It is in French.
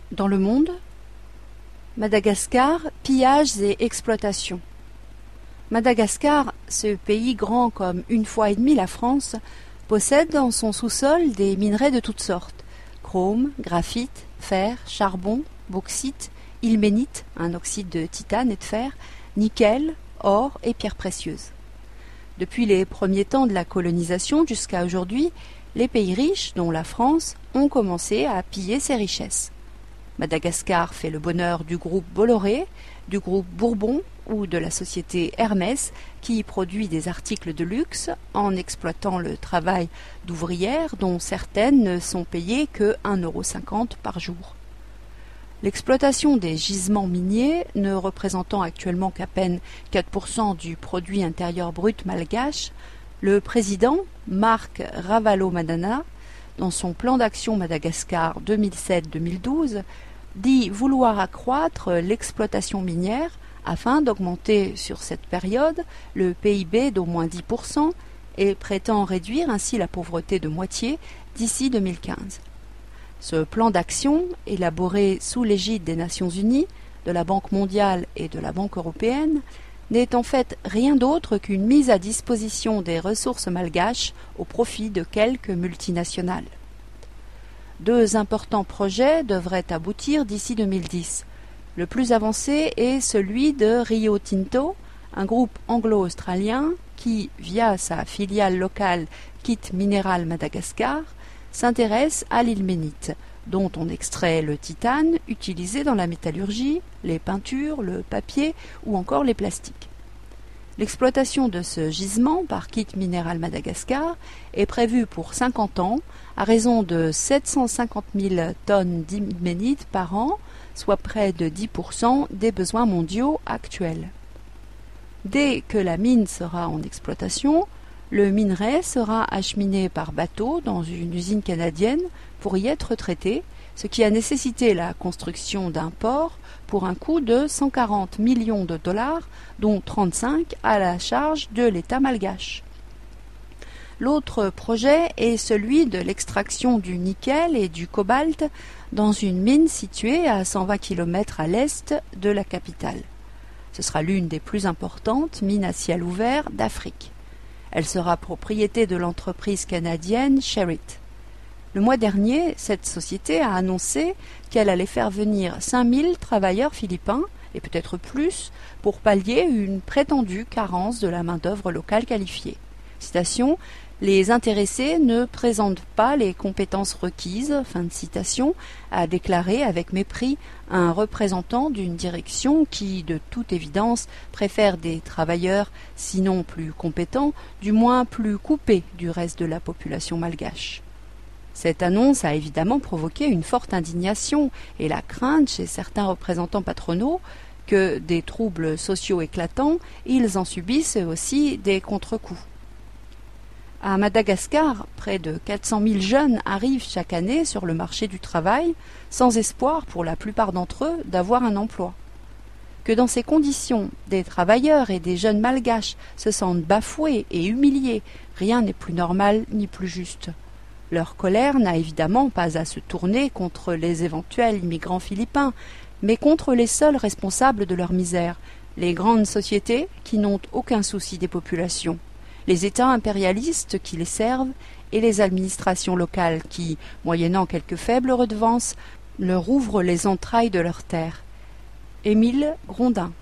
Dans le monde, Madagascar, pillages et exploitations. Madagascar, ce pays grand comme 1,5 fois la France, possède dans son sous-sol des minerais de toutes sortes: chrome, graphite, fer, charbon, bauxite, ilménite, un oxyde de titane et de fer, nickel, or et pierres précieuses. Depuis les premiers temps de la colonisation jusqu'à aujourd'hui, les pays riches, dont la France, ont commencé à piller ces richesses. Madagascar fait le bonheur du groupe Bolloré, du groupe Bourbon ou de la société Hermès qui produit des articles de luxe en exploitant le travail d'ouvrières dont certaines ne sont payées que 1,50 € par jour. L'exploitation des gisements miniers, ne représentant actuellement qu'à peine 4% du produit intérieur brut malgache, le président, Marc Ravalomanana, dans son plan d'action Madagascar 2007-2012, dit vouloir accroître l'exploitation minière afin d'augmenter sur cette période le PIB d'au moins 10% et prétend réduire ainsi la pauvreté de moitié d'ici 2015. Ce plan d'action, élaboré sous l'égide des Nations Unies, de la Banque mondiale et de la Banque européenne, n'est en fait rien d'autre qu'une mise à disposition des ressources malgaches au profit de quelques multinationales. 2 importants projets devraient aboutir d'ici 2010. Le plus avancé est celui de Rio Tinto, un groupe anglo-australien qui, via sa filiale locale Kit Mineral Madagascar, s'intéresse à l'ilménite, dont on extrait le titane utilisé dans la métallurgie, les peintures, le papier ou encore les plastiques. L'exploitation de ce gisement par Kit Mineral Madagascar est prévue pour 50 ans à raison de 750 000 tonnes d'ilménite par an, soit près de 10% des besoins mondiaux actuels. Dès que la mine sera en exploitation, le minerai sera acheminé par bateau dans une usine canadienne pour y être traité, ce qui a nécessité la construction d'un port pour un coût de 140 millions de dollars, dont 35 à la charge de l'État malgache. L'autre projet est celui de l'extraction du nickel et du cobalt dans une mine située à 120 km à l'est de la capitale. Ce sera l'une des plus importantes mines à ciel ouvert d'Afrique. Elle sera propriété de l'entreprise canadienne Sherritt. Le mois dernier, cette société a annoncé qu'elle allait faire venir 5000 travailleurs philippins, et peut-être plus, pour pallier une prétendue carence de la main-d'œuvre locale qualifiée. Citation: les intéressés ne présentent pas les compétences requises, fin de citation, a déclaré avec mépris un représentant d'une direction qui, de toute évidence, préfère des travailleurs, sinon plus compétents, du moins plus coupés du reste de la population malgache. Cette annonce a évidemment provoqué une forte indignation et la crainte chez certains représentants patronaux que, des troubles sociaux éclatants, ils en subissent aussi des contre-coups. À Madagascar, près de 400 000 jeunes arrivent chaque année sur le marché du travail, sans espoir pour la plupart d'entre eux d'avoir un emploi. Que dans ces conditions, des travailleurs et des jeunes malgaches se sentent bafoués et humiliés, rien n'est plus normal ni plus juste. Leur colère n'a évidemment pas à se tourner contre les éventuels immigrants philippins, mais contre les seuls responsables de leur misère, les grandes sociétés qui n'ont aucun souci des populations, les États impérialistes qui les servent et les administrations locales qui, moyennant quelques faibles redevances, leur ouvrent les entrailles de leurs terres. Émile Grondin.